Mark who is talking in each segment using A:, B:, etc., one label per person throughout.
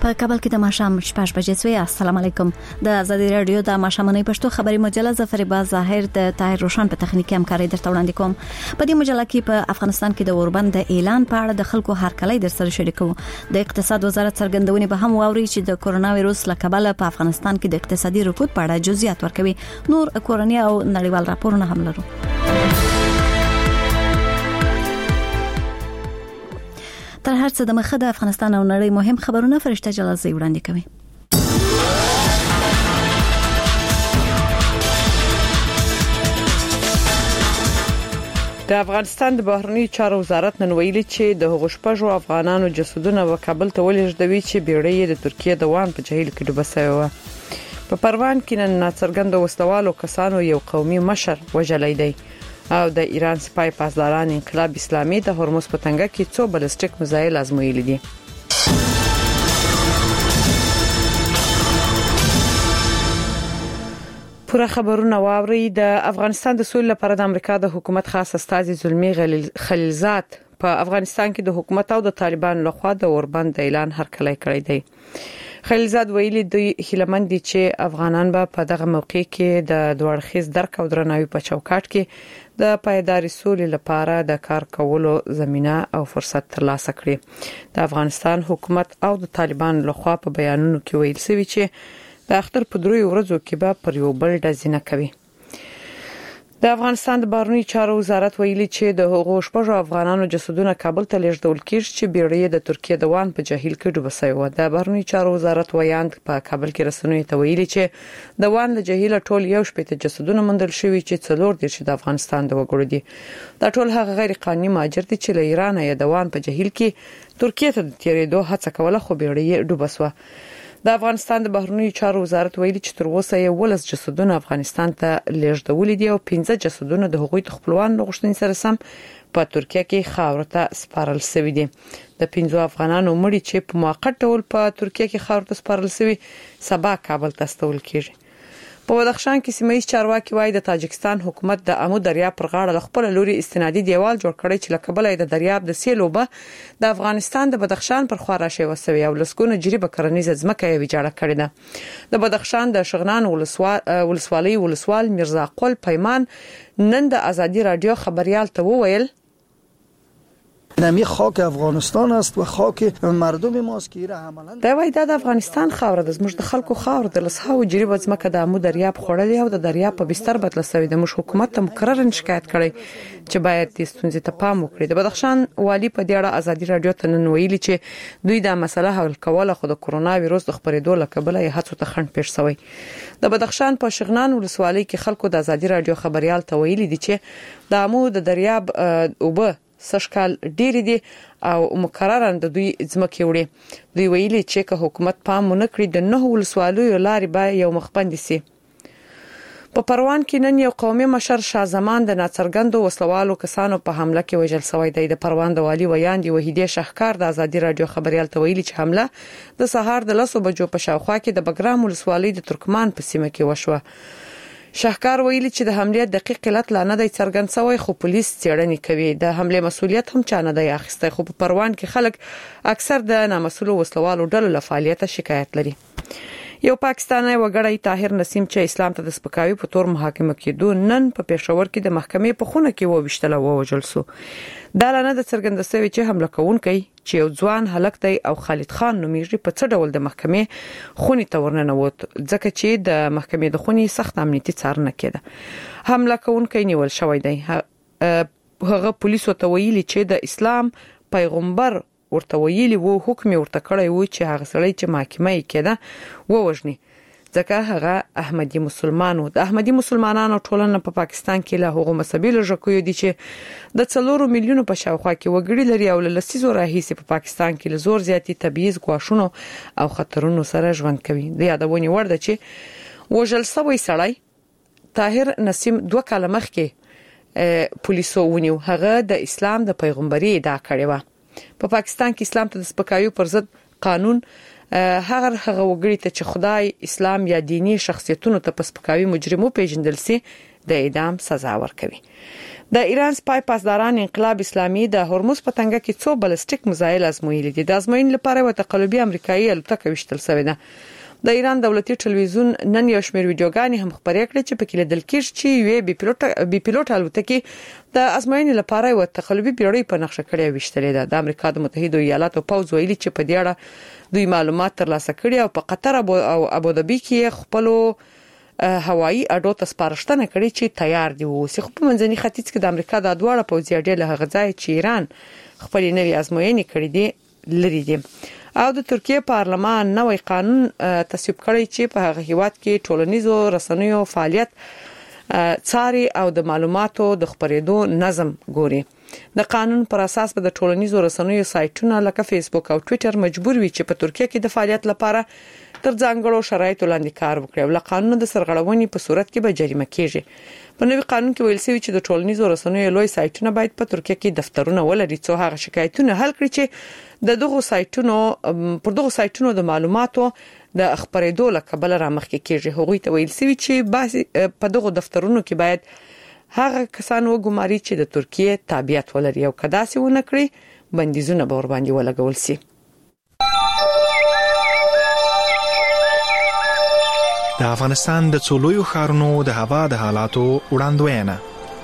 A: په کابل کې د ماښام 6 بجې سوی. السلام علیکم. د آزادي رادیو د ماښامنۍ پښتو خبري مجله ظفربا ظاهر د طاهر روشن په تخنیکی همکاري درته وړاندې کوم. په دې مجله کې په افغانستان کې د اوربند اعلان په اړه د خلکو هرکلی در سره شریکو. د اقتصاد وزارت څرګندونې به هم واوري چې د کورونا وایروس له کبله په افغانستان کې د اقتصادي رکود په اړه جزئیات ورکوي. نور کورنۍ او نړیوال راپورونه هم لرو. تر هر څه د مخه د افغانستان او نړۍ مهم خبرونه فرشته جلالزی وړاندې کوي.
B: د افغانستان د بهرنی چارو وزارت نن ویلي چې د هغو شپږو افغانانو جسدونه په کابل ته ولېږدوي چې بیړۍ د ترکیه د وان په جهیل کې ډوبه شوې و. په پروان کې نن ناڅرګند وسلوالو کسانو یو قومي مشر وژلی دی او د ایران سپای پاسداران انقلاب اسلامي د هرمز په تنګه کې څو بالستیک میزایل ازمویلي دي. پوره خبرونه واوري. د افغانستان د سولې لپاره د امریکا د حکومت خاص استازي زلمی خلیلزاد په افغانستان کې د حکومت او د طالبان لخوا د اوربند اعلان هرکلی کړی دی. خلیلزاد ویلي دوی هیلمن دي چې افغانان به په دغه موقع کې د دوړخیز درک او درناوي په چوکاټ کې د پایداري سولې لپاره د کار کولو زمينه او فرصت ترلاسه کړي. د افغانستان حکومت او د طالبان لخوا په بیانونو کې ویل شوی چې د اختر په 3 ورځو کې به پر یو بل ډزنه کوي. د افغانستان د بهرنی چارو وزارت ویلي چې د هغو شپږو افغانانو جسدونه کابل ته لیږدول کیږي چې بیړۍ د ترکیه د وان په جهیل کې ډوبه شوې و. د بهرنی چارو وزارت ویاند په کابل کې رسنیو ته ویلي چې د وان له جهیل ټول یو شپږ جسدونه موندل شوي چې څلور دي چې د افغانستان د وګړو دي. دا ټول هغه غیر قانوني مهاجر دي چې له ایران یا د وان په جهیل کې ترکیه ته د تیریدو هڅه کوله خو بیړۍ ډوبه شوه. د افغانستان د بهرنی چارو وزارت ویلي چې تر اوسه یې 12 جسدونه افغانستان ته لیږدول دي او 15 جسدونه د هغوی خپلوان غوښتنې سره سم په ترکیه کې خاور ته سپارل شوی دي. د 15 افغانانو مړي چې په موقت ډول په ترکیه کې خاور ته سپارل شوی سبا کابل ته استول کیږي. په بدخشان کې سیمایي چارواکي وایي د تاجکستان حکومت د امو دریاب پر غاړه خپل لوري استنادي دیوال جوړ کړی چې لکبلې د دریاب د سیلوبه د افغانستان د بدخشان پر خوا راشي وسوي او لسګونه جریبه کرنیزه ځمکه یې ویجاړه کړې ده. د بدخشان د شغنان ولسوالۍ ولسوال میرزا قل پیمان نن د آزادي رادیو خبريال ته وویل
C: نمی خاک افغانستان است و خاک مردم ماست که ایره عملاً
B: دا وای د افغانستان خاور د زموږ د خلکو خاور د لسهاو جریبه ځمکه د امو دریاب خړلې او د دریاب په بستر بدل شوی. د مش حکومت ته مکرر شکایت کړي چې باید د ستونزې ته پام وکړي. د بدخشان والی په دې اړه آزادي رادیو ته نن ویلي چې دوی دا مسله حل کوله خو د کورونا وایروس د خبرېدو لکبله یې هڅو ته خنډ پیښ شوی. د بدخشان په شغنان ولسوالۍ کې خلکو د آزادي رادیو خبريال ته ویلي دي چې د امو د دریاب اوبه سشکال ډېری دي او مکررن د دوی ځمکې وړي. دوی ویلي چې که حکومت پام ونه کړي د 9 ولسوالیو لارې به یو مخبند شي. په پروان کې نن یو قومي مشر شاه زمان د ناڅرګندو وسلوالو کسانو په حمله کې وژل شوی دی. د پروان د والی ویاندې وحیده شهکار د آزادي رادیو خبريال ته ویلي چې حمله د سهار د 10 بجو په شاوخوا کې د بګرام ولسوالۍ د ترکمان په سیمه کې وشوه. شهکار ویلي چې د حمله دقیق علت لا نه دی څرګند شوی خو پولیس څېړنې کوي. د حمله مسؤلیت هم چا نه دی اخیستی خو په پروان کې خلک اکثر د نامسؤلو وسلوالو ډلو له فعالیت شکایت لري. یو پاکستانی وګړی طاهر نسیم چې اسلام ته د سپکاوي په تور محاکمه کېدو نن په پېښور کې د محکمې په خونه کې وویشتل او وژل شو. دا لنه د څرګند شوی چې حمله کوونکی چې یو ځوان هلک دی او خالد خان نومیږي په څه ډول د محکمې خونې ته ورننوت ځکه چې د محکمې د خونې سخت امنیتي څارنه کېده. حمله کوونکی نیول شوی دی. هغه پولیسو ته ویلي چې د اسلام پیغمبر ورته ویلي وو حکم ورته کړی وو چې هغه سړی چې محاکمه یې کېده ووژني ځکه هغه احمدي مسلمانو. د احمدي مسلمانانو ټولنه په پاکستان کې له هغو مذهبي لږکیو دي چې د 4 میلیونو په شاوخوا کې وګړي لري او له لسیزو راهیسې په پاکستان کې له زور زیاتی تبعیض ګواښونو او خطرونو سره ژوند کوي. د یادونې وړ ده چې وژل شوی سړی طاهر نسیم 2 کاله مخکې پولیسو ونیو. هغه د اسلام د پیغمبري ادعا کړې و. په پاکستان کې اسلام ته د سپکاوي پر ضد قانون هغه وګړي ته چې خدای اسلام یا دینی شخصیتونو ته پسپکاوي مجرمو پیژندل سي د اعدام سزا ورکوي. د ایران سپای پاسداران انقلاب اسلامي د هرمز په تنګه کې څو بالستیک میزایل ازمویلي دي. د ازموین لپاره یو تقلبي امریکایي الوتکه وشتل شوې ده. د ایران دولتي ټلویزیون نن یو شمېر ویډیوګانې هم خبرې کړې چې په کې لیدل کېږي چې یو بي پيلوټ الوتکه د ازموین لپاره یو تقلبي پیړۍ په نقشه کړې وشتلې ده. د امریکا د متحده ایالاتو پوځ ویلي چې په دې اړه دوی معلومات ترلاسه کړي او په قطر او ابوظبي کې خپل هوایی اډو ته سپارښتنه کړې چې تیار دي اوسي. خو په منځني ختیځ کې د امریکا د دواړو پوځي اډې له غځای چې ایران خپل نوي ازموینې کړې دي لري دي. او د ترکیه پارلمان نوې قانون تصویب کړی چې په هغه هیواد کې ټولنیزو رسنیو فعالیت څاري او د معلوماتو د خپرېدو نظم ګوري. د قانون پر اساس به د ټولنیزو رسنیو سایټونه لکه فیسبوک او ټوئیټر مجبور وي چې په ترکیه کې د فعالیت لپاره تر ځانګړو شرایطو لاندې کار وکړي او له قانون د سرغړونې په صورت کې به جریمه کیږي. په نوي قانون کې ویل شوی چې د ټولنیزو رسنیو لوی سایټونه باید په ترکیه کې دفترونه ولري څو هغه شکایتونه حل کړي چې د دغه سایټونو د معلوماتو د خبرېدو لپاره رامخکې کیږي. هغوی ته ویل شوی چې په دغه دفترونو کې باید هغه کسان وګماري چې د ترکیه تابعیت ولري او کدا سي ونه کړی بندیزونه به ور باندې ولګول شي.
D: د افغانستان د څولویو ښارونو د هوا د حالاتو وړاندوینه.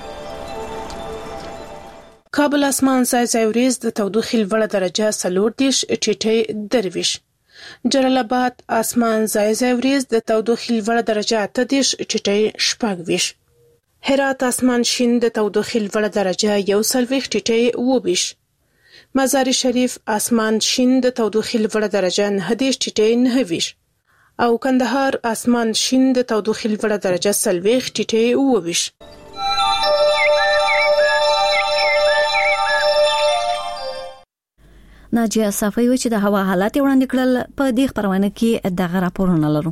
E: کابل اسمان ځای ورځ د تودوخې لوړه درجه 40 ټیټه درویش. جلال آباد اسمان ځای ورځ د تودوخې لوړه درجه 30 ټیټه شپږويش. هرات اسمان شین د تودوخې لوړه درجه 41 ټیټه 22. مزار شریف اسمان شین د تودوخې لوړه درجه 9 ټیټه 9. او کندهار اسمان شین د تودوخې لوړه درجه 40 ټیټه 22.
A: ناجیه صافی و چې د هوا حالات وړاندې کړل. په دې خبرونه کې دغه راپورونه لرو.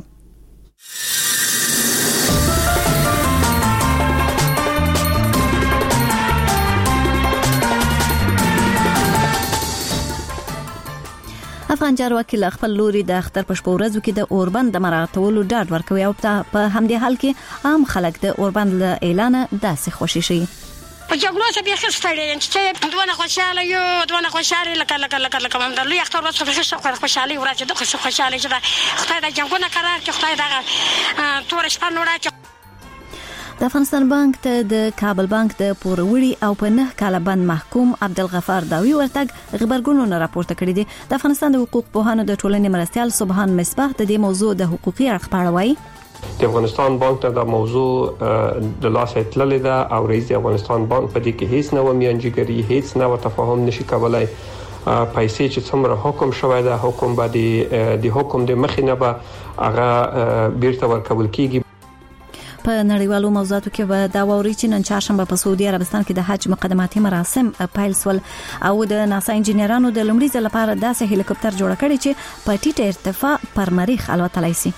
A: افغان چارواکي خپل لوري د اختر په شپه ورځو کې د اوربند د مراعاتولو ډاډ ورکوي او په همدې حال کې عام خلک د اوربند له اعلان داسې خوشي شي.
F: په جګړو سره به خستړي چې دوه خوشاله یو دوه خوشاله لکه هم د لوی اختر ورځ په خوشالي ورځ د خوشاله چې خدای د جنگونو قرار کې خدای دغه تور شپه نوړه.
A: د افغانستان بانک ته د کابل بانک د پوروړي او په 9 کال بند محکوم عبدالغفار داوی ورتګ خبرګونونه راپورته کړي دي. د افغانستان د حقوق پوهانو د ټولنې مرستيال سبحان مصباح د دې موضوع د حقوقي اړخ په اړه وایي.
G: د افغانستان بانک ته د موضوع د لاسه تللې ده او رئیس د افغانستان بانک په دې کې هیڅ نوې میانجیګری هیڅ نوې تفاهم نشي کولای. پیسې چې څومره حکم شوی ده حکم باندې د حکم د مخینه به هغه بیرته ورکول کیږي.
A: په نړیوالو موضوعاتو کې به دا ووري چې نن چهارشنبه په سعودي عربستان کې د حج مقدماتي مراسم پیل شول او د ناسا انجنیرانو د لومړي ځل لپاره داسې هلیکوپټر جوړ کړی چې په ټیټه ارتفاع پر مریخ الوتلای شي.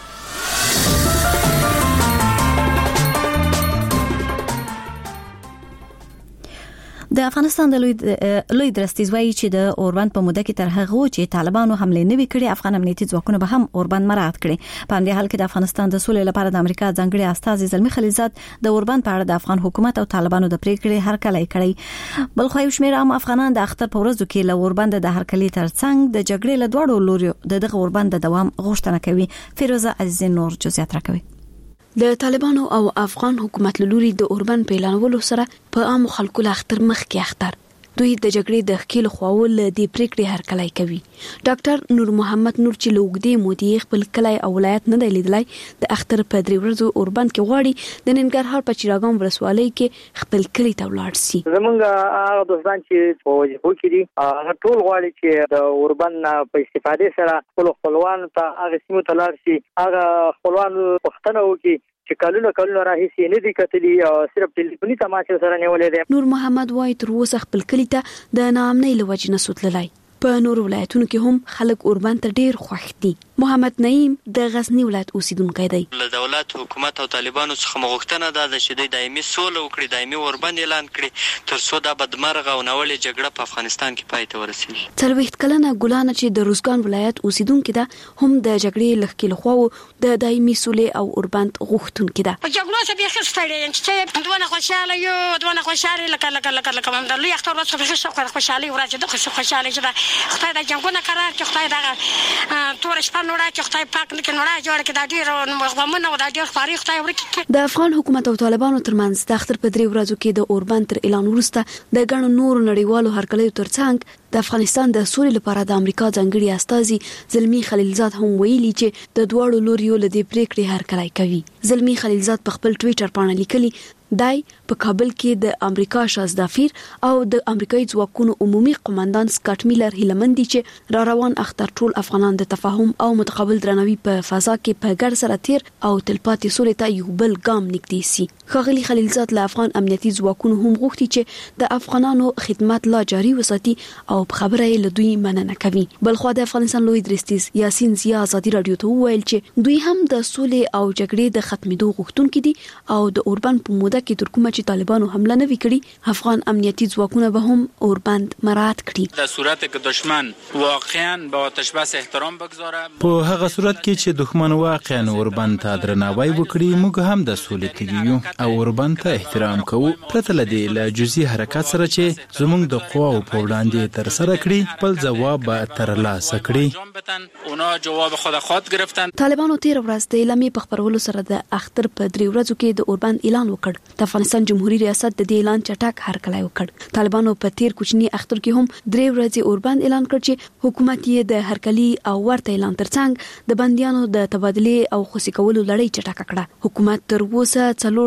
A: د افغانستان د لوی درستیز وایي چې د اوربند په موده کې تر هغه چې طالبانو حمله نه وکړي افغان امنیتي ځواکونه به هم اوربند مراعات کړي. په همدې حال کې د افغانستان د سولې لپاره د امریکا ځانګړي استازي زلمی خلیلزاد د اوربند په اړه د افغان حکومت او طالبانو د پریکړې هرکلی کړی. بل خو یو شمېر عام افغانان د اختر په ورځو کې له اوربند د هرکلی ترڅنګ د جګړې له دوړو لوري دغه اوربند د دوام غوښتنه کوي. فیروزه عزیز نور جزئیات راکوي.
H: د طالبانو او افغان حکومت لوري د اوربند په اعلانولو سره په عام خلکو له اختر مخ کې اختر دوی د جګړې د خکیل خواول د پریکړې هرکلی کوي. ډاکټر نور محمد نور چې لوګدې مودي خپل کلای او ولایت نه دی لیدلای د اختر په 3 ورځو اوربند کې غواړي د ننګرهار په چراغام ولسوالۍ کې خپل کلی ته ولاړ شي.
I: زمونږ هغه دوستان چې په وجهو کې دي هغه ټول غواړي چې د اوربند په استفادې سره خپلوان ته هغه سیمو ته لاړ شي. هغه خپلوان پښتنه وکړي چې کلونه راهیسي نه دي کتلي او صرف ټلیفوني تماس سره نیولې دي.
H: نور محمد وای تر اوسه خپل کلی ته د نامنۍ لوجنه سوتللای. په نور ولایتونو کې هم خلک اوربند ته ډیر خوښ دي. محمد نعیم د غزنی ولایت اوسیدونکی دی.
J: له دولت حکومت او طالبانو څخه مغوښتنه ده چې دوی دایمي سوله وکړي، دایمي اوربند اعلان کړي تر څو دا بدمرغه او ناوړه جګړه په افغانستان کې پای ته ورسیږي.
H: 40 کلنه ګلانه چې د روزګان ولایت اوسیدونکې ده هم د جګړې لخوا لخوا د دایمي سولې او اوربند غوښتونکې ده.
F: په جګړو څخه به خستړې چې دوه خوشاله یو دوه خوشاله لکه هم د لوی اختر ورځ په خوشاله ورځ د خوشاله چې خدای د جنگونو قرار کې خدای دا تور شپه نوړه چې خدای پاک نه کې نوړه جوړ کې دا ډیر مغمنه او دا ډیر خاري خدای ورکړي.
H: د افغان حکومت او طالبانو ترمنځ د اختر په 3 ورځو کې د اوربند تر اعلان وروسته د ګڼو نورو نړیوالو هرکلیو ترڅنګ د افغانستان د سولې لپاره د امریکا ځانګړي استازي زلمی خلیلزاد هم ویلي چې د دوړو لوریو له دې پریکړې هرکلی کوي. زلمی خلیلزاد په خپل ټوئیټر باندې لیکلي دای په کابل کې د امریکا شازدافیر او د امریکایي ځواکونو عمومي قوماندان سکاټ میلر هیلمندي چې را روان اختر ټول افغانان د تفاهم او متقابل درناوي په فضا کې په ګډ سره تیر او تلپاتې سولې ته یو بل ګام نږدې سي. ښاغلي خلیلزاد له افغان امنیتي ځواکونو هم غوښتي چې د افغانانو خدمات لا جاري وساتي او په خبره یې له دوی مننه کوي. بلخو د افغانستان لوی درستیز یاسین زیا ازادي رادیو ته وویل چې دوی هم د سولې او جګړې د ختمېدو غوښتونکي دي او د اوربند په موده کې تر کومه چې طالبانو حمله نه وکړي افغان امنیتي ځواکونه به هم اوربند مراعات کړي.
K: در صورت که دشمن واقعا به آتش بس احترام بگذاره،
L: په هغه صورت کې چې دښمن واقعا اوربند ته درناوی وکړي موږ هم د سولې تږي یو او اوربند ته احترام کوو پرته له دې له جزئي حرکت سره چې زموږ د قواو په وړاندې تر سره کړي خپل جواب به ترلاسه کړي.
K: اونا جواب خود گرفتن.
H: طالبانو تیر ورځ د اعلامیې په خپرولو سره د اختر په 3 ورځو کې د اوربند اعلان وکړ. د افغانستان جمهوریت ریاست د دې اعلان چټک هرکلی وکړ. طالبانو په تیر کوچنی اختر کې هم 3 ورځې اوربند اعلان کړ چې حکومت یې د هرکلی او ورته اعلان ترڅنګ د بنديانو د تبادله او خوشي کولو لړۍ چټک کړه. حکومت تر اوسه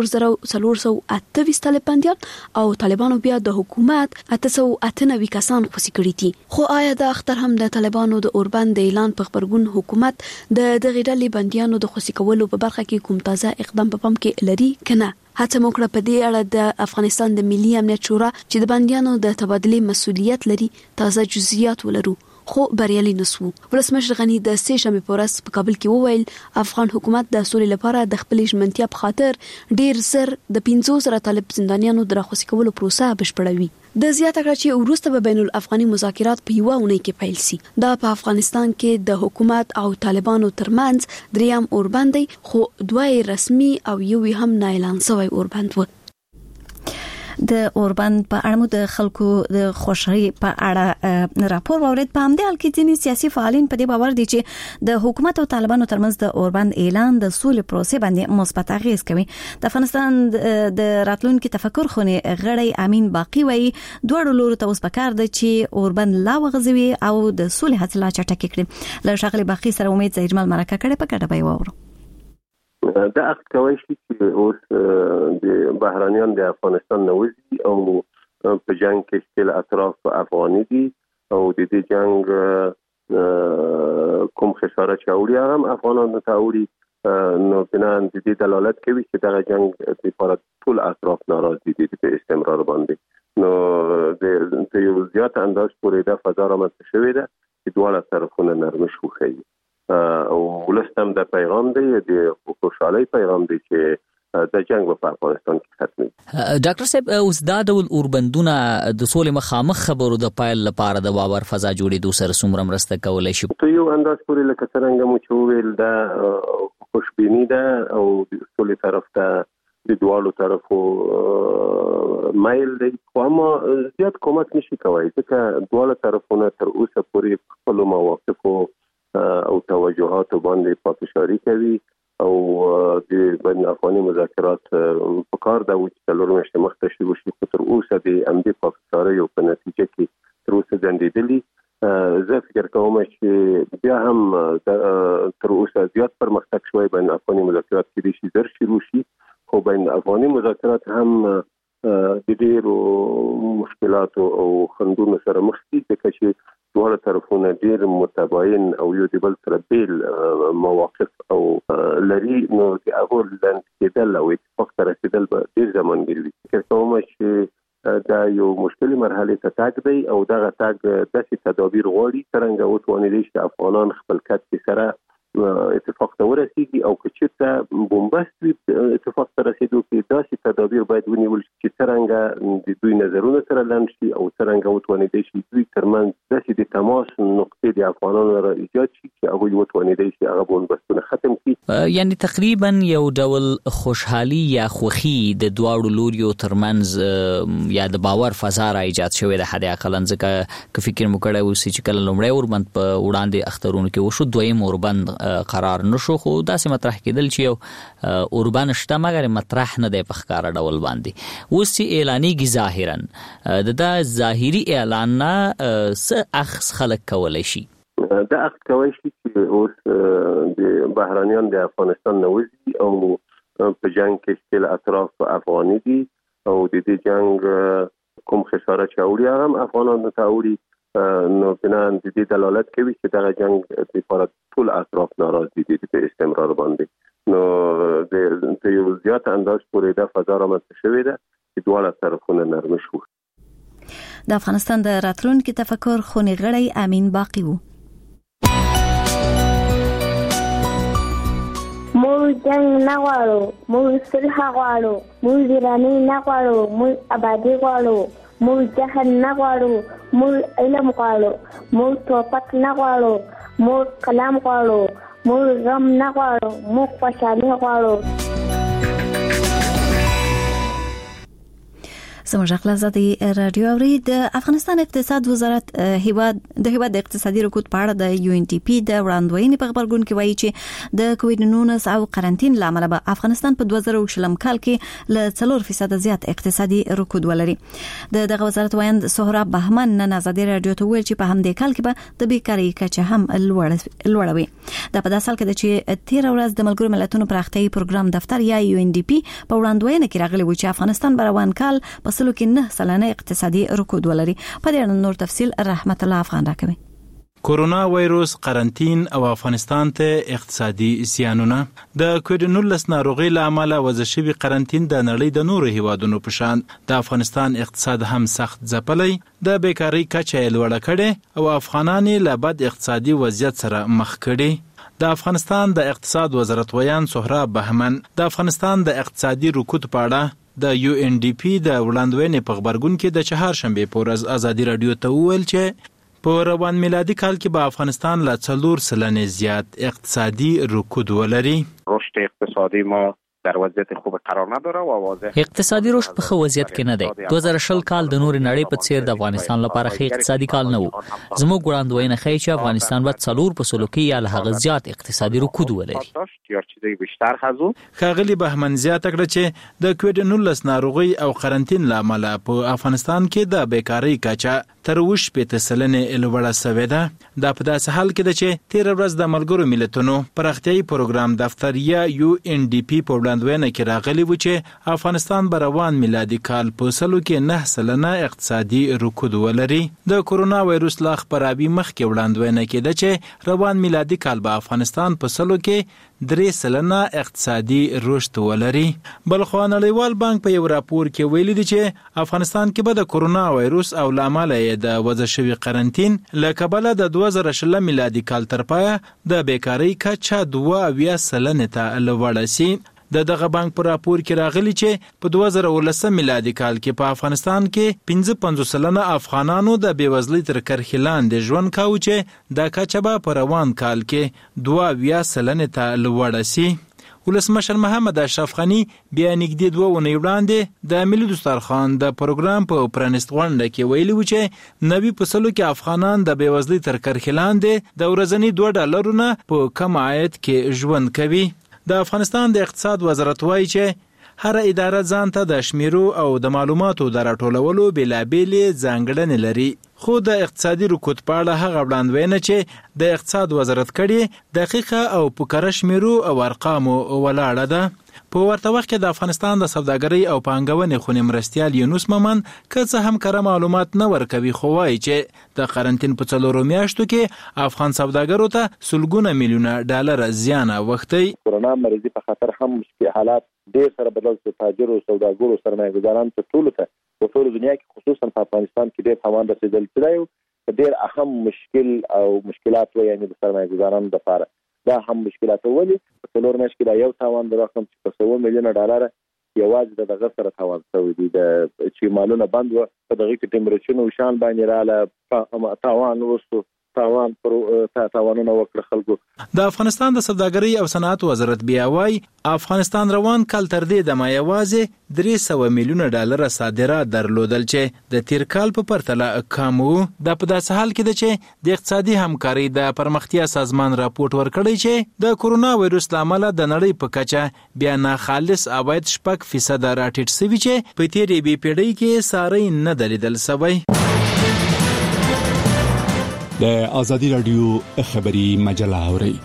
H: 4428 طالبان او طالبانو بیا د حکومت 898 کسان خوشي کړي دي. خو آیا د اختر هم د طالبانو د اوربند د اعلان په خبرګون حکومت د دغه ډلې بنديانو د خوشي کولو په برخه کې کوم تازه اقدام په پام کې لري کنه؟ هڅه موکړه په دې اړه د افغانستان د ملي امنیت شورا چې د بنديانو د تبادله مسؤلیت لري تازه جزئیات ولرو خو بریالي نسو. ولسمشر غنی د سې شنبې په ورځ په کابل کې وویل افغان حکومت د سولې لپاره د خپل ژمنتیا په خاطر ډیر زر د 500 طالب زندانیانو د راخوسي کولو پروسه بشپړوي. د زیاته کړه چې وروسته به بین الافغاني مذاکرات په یو اونۍ کې پیل سي. دا په افغانستان کې د حکومت او طالبانو ترمنځ دریم اوربند دی خو دوی رسمي او یو هم نه اعلان شوی اوربند و.
A: د اوربند په اړه د خلکو د خوشحالي په اړه راپور ورید. په همدې حال کې ځینې سیاسي فعالین په دې باور دي چې د حکومت او طالبانو ترمنځ د اوربند اعلان د سولې پروسې باندې مثبت اغیز کوي. د افغانستان د راتلونکي تفکر خونې غړی امین باقی وایي دوه لورو ته اوس پکار ده چې اوربند لا وغځوي او د سولې هڅې لا چټکې کړي. له ښاغلي باقی سره امید زهیرمل مرکه کړې په ګډه به وورو.
M: دا اخت کوي چې اوس د بهرانيان د افغانستان نوځي او په جنگ کې شل اطراف افغاني دي او د دې جنگ کوم خساره چاوري هم افغانانو ته اوري نو بنان د دې دلالت کوي چې دا جنگ د لپاره ټول اطراف ناراضي دي په استمرار باندې. نو د یو زیات انداز پورې د فضا رامنځته شوې ده چې دواړه طرفونه نرمش وکړي او ولستم د پیغام دی د خوشحالي پیغام دی چې د جنگ په افغانستان کې ختمي.
N: ډاکټر صاحب اوس دا ډول اوربندونه د سولې مخامخ خبرو د پایل لپاره د باور فضا جوړېدو سره څومره مرسته کولای شي؟
M: ته یو انداز پورې لکه څنګه مو چې ویل دا خوشبینی ده او د سولې طرف ته د دوالو طرفو مایل دی خو اما زیات کومک نشي کوي ځکه دواله طرفونه تر اوسه پورې خپل مواقفو او توجهات باندې پافشاری کوي او د بین افغاني مذاکرات په کار دا و چې لورمشته مخته شي تر اوسه د امدي پافشاری او په نتیجه کې تر اوسه ځندېدلی. زه فکر کوم چې بیا هم تر اوسه زیات پرمختګ شوی بین افغاني مذاکرات کې شي در شروع شي خو بین افغاني مذاکرات هم د ډېرو مشکلاتو او خنډونو سره مخ دي ځکه چې دواړه طرفونه ډېر متباین او یو د بل سره بیل مواقف او لري نو د هغو لاندې کېدل او اتفاق ته رسېدل به ډېر زمان ګیروي. فکر کوم چې دا یو مشکلې مرحلې ته تګ دی او دغه تګ داسې تدابیر غواړي څرنګه وتوانېدی چې افغانان خپل کټ سره اتفاق ته ورسیږي او که چېرته بومبست وي اتفاق ته رسیدو کې داسې تدابیر باید ونیول شي چې څرنګه د دوی نظرونه سره لنډ شي او څرنګه وتوانېدی شي دوی ترمنځ داسې د تماس نقطې د افغانانو را ایجاد شي چې هغوی وتوانېدی شي هغه بومبستونه ختم کړي.
N: یعنی تقریبا یو ډول خوشحالي یا خوښي د دواړو لوریو ترمنځ یا د باور فضا را ایجاد شوې ده حد اقل ځکه که فکر مو کړی اوسې چې کله لومړی اوربند په وړاندې اخترونو کې وشو دویم اوربند قرار نشو خو داسې مطرح کېدل چې یو اوربند شته مګر مطرح نه دی په ښکاره ډول باندې اوس چې اعلانېږي ظاهرا د ظاهري اعلان نه څه اخذ خلک کولی شي؟
M: دا اخذ کولی شي چې اوس د بهرانیان د افغانستان نه وځي او په جنګ کې شتل اطراف افغاني دي او د دې جنګ کوم خساره چې اوري هغه افغانانو ته اوري نو بنا د دې دلالت کوي چې دا جنگ لپاره ټول اطراف ناراض دي په استمرار باندې نو د یو زیات انداز پورې د فضا رامنځته شوې ده چې دواړه طرفونه نرم شو.
A: د افغانستان د راتلونکي تفکر خونی غړی امین باقی وو.
O: موږ جنگ نه غواړو، موږ صلح غواړو، موږ ویراني نه غواړو، موږ آبادي غواړو، موږ جهل نه غواړو، موږ علم غواړو، موږ توپک نه غواړو، موږ کلام غواړو، موږ غم نه غواړو، موږ خوشحالي غواړو.
A: زموږ خپلزادي رادیو اوري د افغانستان اقتصاد وزارت د هیواد اقتصادي رکود په اړه د UNDP د وړاندوینې په خبرګون کې وایي چې د کووډ-19 او قرنټین لامل به افغانستان په 2020 کال کې ل 4% زیات اقتصادي رکود ولري. دغه وزارت وایند سهراب بهمن نن ازادي رادیو ته ویل چې په همدې کال کې به د بیکاری کچه هم لوړه وي. دا په داسې حال کې د چې 13 ورځ د ملګرو ملتونو پراختیایي پروګرام دفتر یا UNDP په وړاندوینه کې راغلی و چې افغانستان به روان کال په سلو کې 9 سلنه اقتصادي رکود ولري. په دې اړه نور تفصیل رحمت الله افغان راکوي.
L: کورونا وایروس قرنټین او افغانستان ته اقتصادي زیانونه د کووډ-19 ناروغي لامل وځي شوی قرنټین د نړۍ د نورو هیوادونو په شان د افغانستان اقتصاد هم سخت ځپلی د بیکاری کچه لوړه کړي او افغانان له بد اقتصادي وضعیت سره مخ کړي. د افغانستان د اقتصاد وزارت ویان سهراب بهمن د افغانستان د اقتصادي رکود په اړه د UNDP د وړاندوینې په خبرګون کې د چهارشنبه په ورځ ازادي رادیو ته وویل چې په روان میلادي کال کې به افغانستان له 4% زیات اقتصادي رکود ولري.
P: رشد اقتصادی ما در وضعیت خوب قرار نداره و واضح
N: اقتصادي رشد په ښه وضعیت کې نه دی. 2020 کال د نور نړۍ په څیر د افغانستان لپاره ښه اقتصادي کال نه و. زموږ وړاندوینه ښیي چې افغانستان به 4% کې یا له هغه زیات اقتصادي رکود ولري.
L: ښاغلي بهمن زیاته کړه چې د کووډ-19 ناروغي او قرنټین لامل په افغانستان کې د بیکاری کچه تر 20% لوړه شوې ده. دا په داسې حال کې ده چې 13 ورځ د ملګرو ملتونو پراختیایي پروګرام دفتر یا UNDP په وړاندوینه کې راغلی و چې افغانستان به روان میلادي کال په سلو کې 9% اقتصادي رکود ولري. د کورونا وایروس لا خبرابي مخکې وړاندوینه کې ده چې روان میلادي کال به افغانستان په سلو کې 3% اقتصادي رشد ولري. بلخو نړیوال بانک په یو راپور کې ویلي دی چې افغانستان کې به د کورونا وایروس او لامل د وضع شوی قرنټین له کبله د 2020 میلادي کال تر پایه د بیکاری کچه 2% ته لوړه شي. دغه بانک په راپور کې راغلی چې په 2019 میلادي کال کې په افغانستان کې 55% افغانانو د بیوزلۍ تر کرښې لاندې ژوند کاوه چې د کچه به په روان کال کې 2% ته لوړه شي. ولسمشر محمد اشرف غنی بیا نږدې 2 ونې وړاندې د ملي دسترخوان د پروګرام په پرانیست غونډه کې ویلي و چې 90% کې افغانان د بیوزلۍ تر کرښې لاندې د ورځني $2 نه په کم عاید کې ژوند کوي. د افغانستان د اقتصاد وزارت وایي چې هر اداره ځان ته د شمیرو او د معلوماتو د راټولولو بېلابېلې ځانګړنې لري. خو د اقتصادي رکود په اړه هغه وړاندوینه چې د اقتصاد وزارت کړي دقیقه او په کره شمیرو او ارقامو ولاړه ده. په ورته وخت کې د افغانستان د سوداګرۍ او پانګونې خونې مرستیال یونس مومن که څه هم کره معلومات نه ورکوي خو وایي چې د قرنټین په 4 میاشتو کې افغان سوداګرو ته سلګونه میلیونه ډالر زیان اوښتی.
Q: کورونا مریضي په خاطر هم مشکل حالات ډېر سره بدل شو. تاجرو سوداګرو سرمایه‌ګزارانو ته په ټول دنیا کې خصوصا په افغانستان کې ډېر تاوان رسیدل چې ډېر اهم مشکل او مشکلات و یعنی د سرمایه‌ګزارانو لپاره دا هم مشکلات ولې په څلور میاشت کې دا یو تاوان د رقم په 100 میلیون ډالر یوازې دغه سره تاوان شوی دی د چې مالونه بند و په دغه کې ټمپریچر او شان باندې رااله تاوان وسو تاوانونه وکړ خلکو.
L: د افغانستان د سوداګرۍ او صنعت وزارت بیا وايي افغانستان روان کال تر دې د یوازې 300 میلیون ډالر صادرات درلودل چې د تیر کال په پرتله کم وو. د په داسې حال کې ده چې د اقتصادي همکارۍ د پرمختیا سازمان راپورټ ورکړی چې د کورونا وایروس لامل د نړۍ په کچه بیا نه خالص عواید 6% راټیټ شوي چې په تیرې بې پیړۍ کې ساری نه دلیدل شوی.
R: د آزادی رادیو خبری مجله اوري.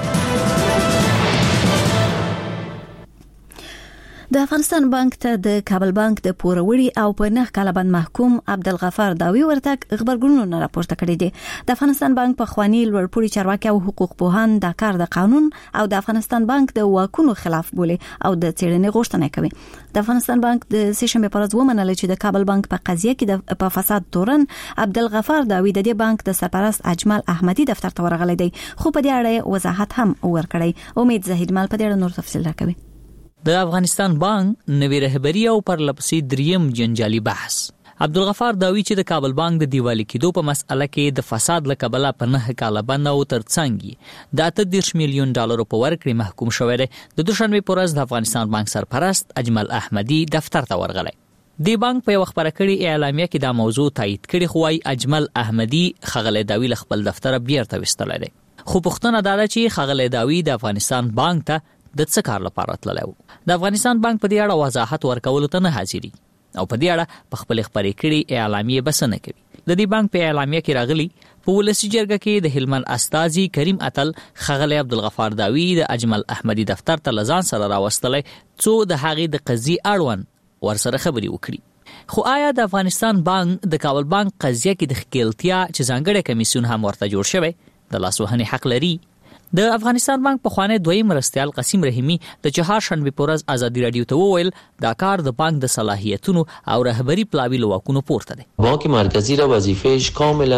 A: د افغانستان بانک ته د کابل بانک د پوروړي او په 9 کال باندې محکوم عبدالغفار داوی ورتګ خبرګونونه راپورته کړي دي. د افغانستان بانک په خواني لوړپوړي چارواکي او حقوق پوهان د کار د قانون او د افغانستان بانک د واکونو خلاف بولي او د څېړنې غوښتنه کوي. د افغانستان بانک د سشنبه پر ورځ ومنل چې د کابل بانک په قضیه کې د فساد تورن عبدالغفار داوی د دې بانک د سرپرست اجمل احمدي دفتر ته ورغلی دی، خو په دې اړه وضاحت هم ورکړی. امید زهید مال په دې اړه نور تفصیل راکوي.
N: د افغانستان بانک نوی رهبری او پرلپسې دریم جنجالي بحث. عبدالغفار داوی چې د کابل بانک د دیوالي کېدو په مسأله کې د فساد له کبله په 9 کاله بند او ترڅنګ د 30 میلیون ډالر په ورکړې محکوم شوی دی. د دوشنبه پر ورځ د افغانستان بانک سرپرست اجمل احمدي دفتر ته ورغلی. د بانک په خبره کړي اعلامیه کې دا موضوع تایید کړي، خو وايي اجمل احمدي خغل داوی له خپل دفتر بیرته وستلی دی. خو پوښتنه دا ده چې خغل داوی د افغانستان بانک ته د څه کار لپاره تللی و. د افغانستان بانک په دې اړه وضاحت ورکولو ته نه حاضري او په دې اړه په خپل خبرې کړي اعلامیه بس نه کوي. د دې بانک په اعلامیه کې راغلي په ولسی جرګه کې د هلمند استاذي کریم اتل خغل عبدالغفار داوی د اجمل احمدي دفتر ته لزان سره راوستلی څو د هغې د قضیې اړوند ورسره خبرې وکړي. خو آیا د افغانستان بانک د کابل بانک قضیه کې د ښکېلتیا چې ځانګړی کمیسیون هم ورته جوړ شوی د لاسوهنې حق لري؟ د افغانستان بانک په خوانه دویم مرستیال قاسم رحیمی د چهارشنبه په ورځ آزادی رادیو ته وویل دا کار د بانک د صلاحیتونو او رهبری پلاوی لواکونو پورته دی.
S: بانک مرکزی را وظیفه‌اش کاملا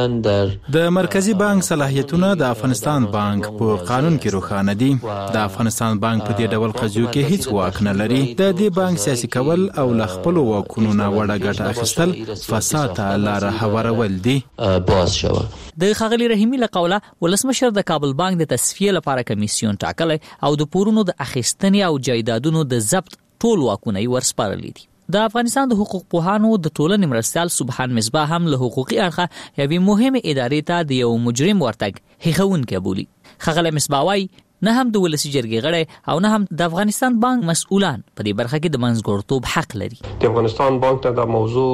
L: د مرکزی بانک صلاحیتونه د افغانستان بانک په قانون کې روښانه دي. د افغانستان بانک په دې ډول قضیو کې هیڅ واک نه لري. د دې بانک سیاسي کول او ل خپل واکونو نه وړه ګټه اخیستل فساد ته لار هوارول دي.
S: باز شوه.
N: د خغلی رحیمی له قوله ولسمشر د کابل بانک د تصفیه لپاره کمیسیون ټاکلی او د پورونو د اخیستنې او جایدادونو د ضبط ټول واکونه ورسپارلي دي. د افغانستان د حقوق پوهانو د ټولنې مرستیال سبحان مصباح هم له حقوقي اړخه یوې مهمه ادارې ته د یو مجرم ورتګ هیښوونکی بولي. خغلی مصباح وايي نه هم د ولسی جرګې غړي او نه هم د افغانستان بانک مسؤلان په دې برخه کې د منځګړتوب حق لري.
G: د افغانستان بانک ته د موضوع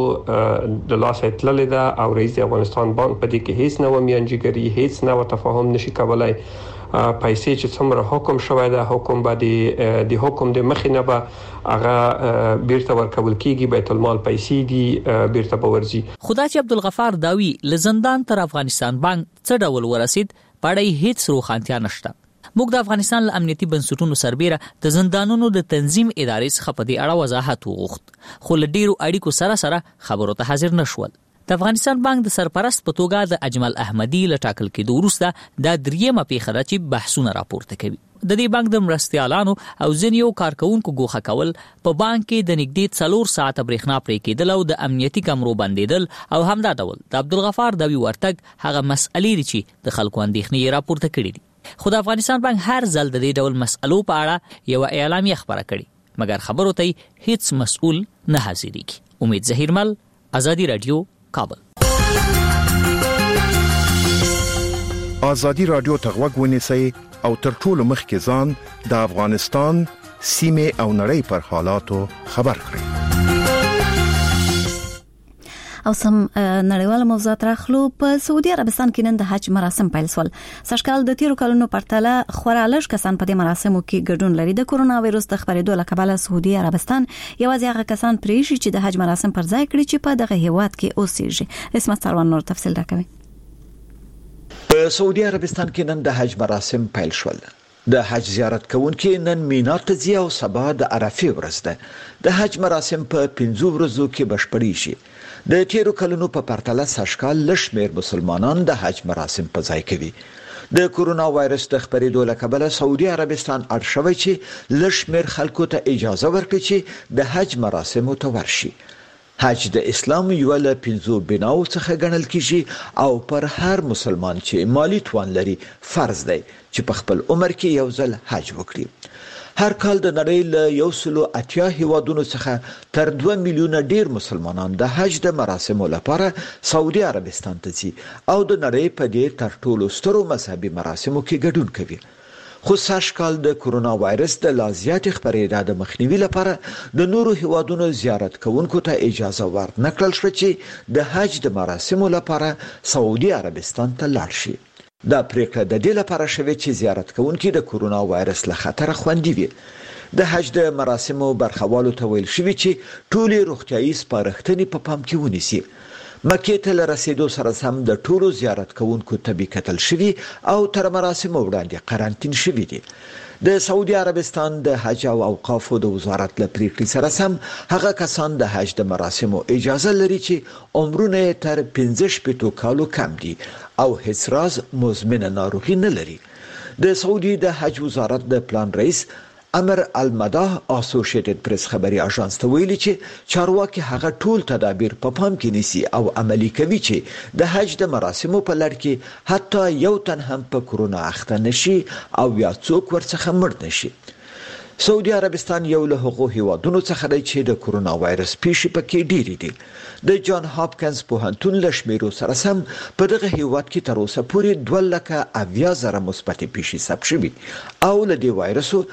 G: د لاس تللی ده او رئیس د افغانستان بانک په دې کې هیڅ نه میانجیګری هیڅ نه تفاهم نشي کولای. پیسې چې څومره حکم شوی ده حکم باندې د حکم د مخې نه به هغه بیرته ورکول کیږي، بیت المال پیسې دي بیرته بورځي.
N: خدا چې عبدالغفار داوی له زندان تر افغانستان بانک څه ډول ورسید پړی هیڅ روښانتیا نشته. موږ د افغانستان له امنیتي بنسټونو سربیره د زندانونو د تنظیم ادارې څخه په دې اړه وضاحت وغوښت، خو له ډیرو اړیکو سره خبرو ته حاضر نشول. د افغانستان بانک د سرپرست په توګه د اجمل احمدي له ټاکل کېدو وروسته دا دریمه پیښه ده چې بحثونه راپورته کوي. د دې بانک د مرستیالانو او ځینو کارکونکو ګوښه کول، په بانک کې د نږدې 4 ساعته برېښنا پرې کېدل او د امنیتي کمرو بندیدل او همدا ډول د عبدالغفار داوی ورتګ هغه مسئلې چې د خلکو اندېښنې راپورته کړي دي. خو د افغانستان بانک هر ځل د دې ډول مسئلو په اړه یو اعلامیه خبره کړي، مګر خبرو ته هیڅ مسؤل نه حاضرېږي. امید زهیرمل، آزادی رادیو، کابل.
T: آزادی رادیو ته غوږ ونیسئ او تر ټولو مخکې ځان د افغانستان سیمې او نړۍ پر حالاتو خبر کړئ.
A: او سم نړیواله موضوعات راخلو. په سعودي عربستان کې نن د حج مراسم پیل شول. سږکال د تیرو کلونو پرتله خورا لږ کسان په دې مراسمو کې ګډون لري. د کورونا وایروس د خپرېدو له کبله سعودي عربستان یوازې هغه کسان پریږي چې د حج مراسم پر ځای کړي چې په دغه هیواد کې اوسېږي. اسمت سروان نور تفصیل راکوي.
U: په سعودي عربستان کې نن د حج مراسم پیل شول. د حج زیارت کوونکي نن مینا ته ځي او سبا د عرفه ورځ ده. د حج مراسم په 5 ورځو کې بشپړیږي. د تیرو کلونو په پرتله سږکال لږ شمېر مسلمانان د حج مراسم په ځای کوي. د کورونا وایرس د خپرېدو له کبله سعودي عربستان اړ شوی چې لشمیر خلکو ته اجازه ورکړي چې د حج مراسمو ته ورشي. حج د اسلام یو له 5 بناو څخه ګڼل کیږي او پر هر مسلمان چې مالی توان لري فرض دی چې په خپل عمر کې یو ځل حج وکړي. هر کال د نړۍ له 180 هیوادونو څخه تر 2 میلیونه ډیر مسلمانان د حج د مراسمو لپاره سعودي عربستان ته ځي او د نړۍ په دې تر ټولو سترو مذهبي مراسمو کې ګډون کوي. خو سږ کال د کورونا وایرس د لا زیاتې خپرېدا د مخنیوي لپاره د نورو هیوادونو زیارت کوونکو ته اجازه ورنکړل شوه چې د حج د مراسمو لپاره سعودي عربستان ته لاړ شي. دا پریکړه د دې لپاره شوې چې زیارت کوونکي د کورونا وایرس له خطر خوندي وي. د حج د مراسمو برخوالو ته ویل شوی چې ټولې روغتیايي سپارښتنې په پام کې ونیسي. مکې ته له رسیدو سره سم د ټولو زیارت کوونکو طبي کتل شوي او تر مراسمو وړاندې قرنطین شوي دي. د سعودي عربستان د حج او اوقافو د وزارت له پریکړې سره سم هغه کسان د حج د مراسمو اجازه لري چې عمرونه تر 15 کالو کم دي او هیڅ راز مزمنه ناروغي نه لري. د سعودي د حج وزارت د پلان رئیس امر المداح اسوسییټډ پریس خبري اژانس ته ویلي چې چارواکي هغه ټول تدابیر په پام کې نیسي او عملي کوي چې د حج د مراسمو په لړ کې حتی یو تن هم په کورونا اخته نشي او یا څوک ورڅخه مړ نشي. سعودي عربستان یو له هغو هیوادونو څخه دی چې د کورونا وایرس پیښې پکې ډېرې دي. د جان هاپکنز پوهنتون له شمیرو سره سم په دغه هیواد کې تر اوسه پورې 2,80,000 مثبتې پیښې ثبت شوي او له دې وایرسو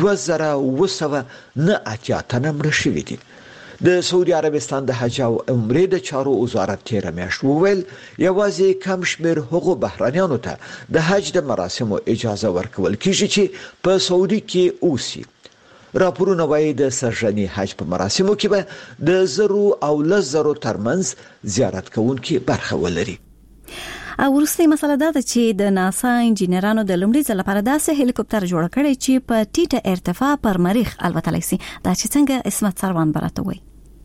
U: 2,980 تنه مړه شوي دي. د سعودي عربستان د حج او عمرې د چارو وزارت تیر میاشت وویل یوازې کم شمیر هغو بهرانیانو ته د حج د مراسمو اجازه ورکول کیږي چې په سعودي کې اوسي. راپورونه وايي د سرجنی حج په مراسمو کې به د 0 او 10,000 ترمنځ زیارت کوونکي برخه ولري.
A: او ورسته مسله ده چې د ناسا انجینرانو د لومړي ځل لپاره داسې هلیکوپټر جوړ کړی چې په ټیټه ارتفاع پر مریخ الوتلای شي. دا چې څنګه اسمت سروان براته وایي.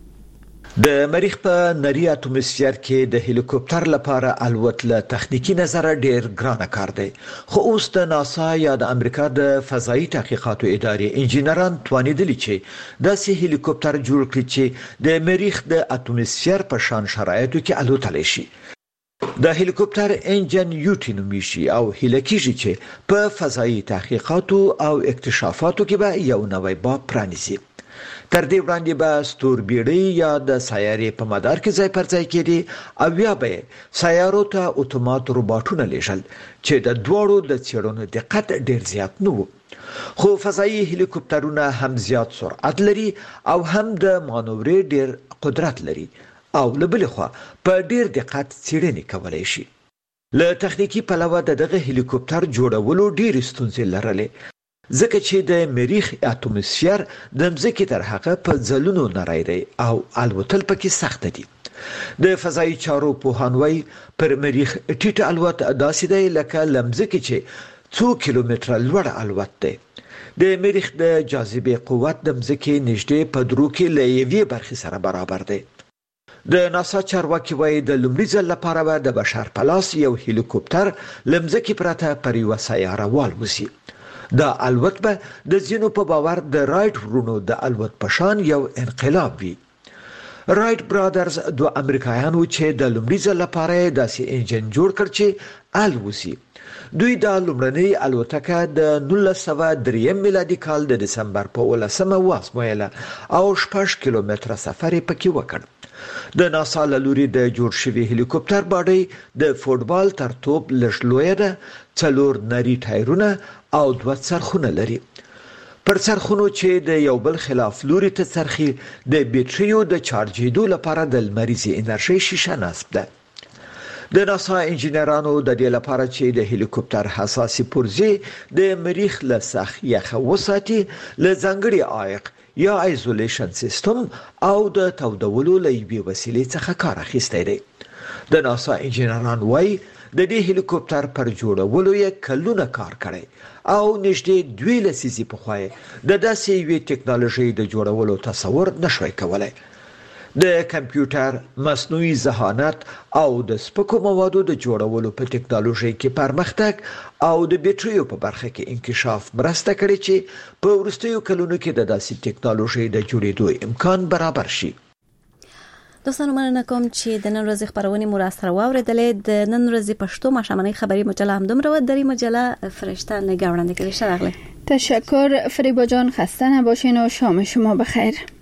U: د مریخ په نری اټموسفیر کې د هلیکوپټر لپاره الوت له تخنیکی نظر ډیر ګرانه کار دی. خو اوس د ناسا یا د امریکا د فضایي تحقیقاتو ادارې انجینران توانیدلی چې داسې هلیکوپټر جوړ کړي چې د مریخ د اټموسفیر په شان شرایطو کې الوتلی شي. د هلیکوپټر انجن یوټی نومیږي او هیله کیږي چې په فضایي تحقیقاتو او اکتشافاتو کې به یو نوی باب پرانیزي. تر دې وړاندې به ستوربیړۍ یا د سیارې په مدار کې ځای پر ځای کېدي او بیا به سیارو ته اتومات روباټونه لیږل چې د دوړو د څېړنو دقت ډیر زیات نه و. خو فضایي هلیکوپټرونه هم زیات سرعت لري او هم د مانورې ډیر قدرت لري او له بلې خوا په ډیر دقت څېړنې کولی شي. له تخنیکی پلوه دغه هلیکوپټر جوړولو ډیر ستونزې لرلې ځکه چې د مریخ اټموسفیر د ځمکې تر هغه په ځلونو نری دی او الوتل پکې سخت دي. د فضایي چارو پوهانوي پر مریخ ټیټ الوت داسې دی لکه لمځکه چې 2 کیلومتره لوړ الوت دی. د مریخ د جاذبې قوت د ځمکې نږدې په درو کې له یوې برخې سره برابر دی. د ناسا چارواکي وایي د لومړي ځل لپاره به د بشر په لاس یو هلیکوپټر لمځکې پرته پر یوه سیاره والوزي. دا الوت به د ځینو په باور د رایټ ورونو د الوت په شان یو انقلاب وي. رایټ برادرز دوه امریکایانو چې د لومړي ځل لپاره داسې انجن جوړ کړ چې الوزي. دوی د لومړنۍ الوتکه د 1903 میلادي کال د دسمبر په 18 وازمویله او 6 کیلومتره سفر پکې وکړ. د ناسا له لوري د جوړ شوي هلیکوپټر باډي د فوټبال تر توپ لږ لوی ده، 4 نري ټایرونه او 2 څرخونه لري. پر څرخونو چې د یو بل خلاف لوري ته څرخي د بیټریو د چارجېدو لپاره د لمریزي انرژي شیشه نصب ده. د ناسا انجینرانو د دې لپاره چې د هلیکوپټر حساسي پرزې د مریخ له سخت یخه وساتي له ځانګړي عایق یا ایزولیشن سیستم او د تودولو له یوې وسیلې څخه کار اخیستی دی. د ناسا انجینران وایي د دې هلیکوپټر پر جوړولو یې کلونه کار کړی او نږدې 2 لسیزې پخوا د داسې یوې ټکنالوژۍ د جوړولو تصور نشوای کولی. د کمپیوټر، مصنوعي ذهانت او د سپکو موادو د جوړولو په ټکنالوژي کې پرمختګ او د بیټریو په برخه کې انکشاف مرسته کړې چې په وروستیو کلونو کې د داسې ټکنالوژي د جوړېدو امکان برابر شي.
A: دوستانو مننه کوم چې د نن ورځې خبرونه مو راستره واوریدلې. د نن ورځې پښتو ماشامنۍ خبری مجله هم دومره و. دری مجله فرشته نگه وړاندې کړې. شرغله
C: تشکر فریبا جان، خسته نباشین و شام شما بخیر.